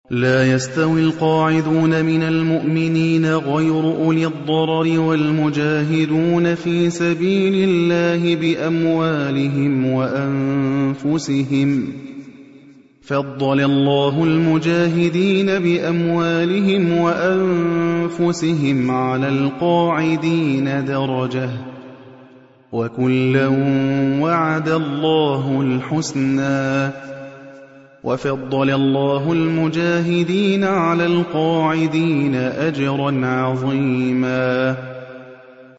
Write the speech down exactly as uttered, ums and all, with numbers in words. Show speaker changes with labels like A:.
A: لا يستوي القاعدون من المؤمنين غير أولي الضرر والمجاهدون في سبيل الله بأموالهم وأنفسهم فضل الله المجاهدين بأموالهم وأنفسهم على القاعدين درجة وكلا وعد الله الحسنى وفضل الله المجاهدين على القاعدين أجرا عظيما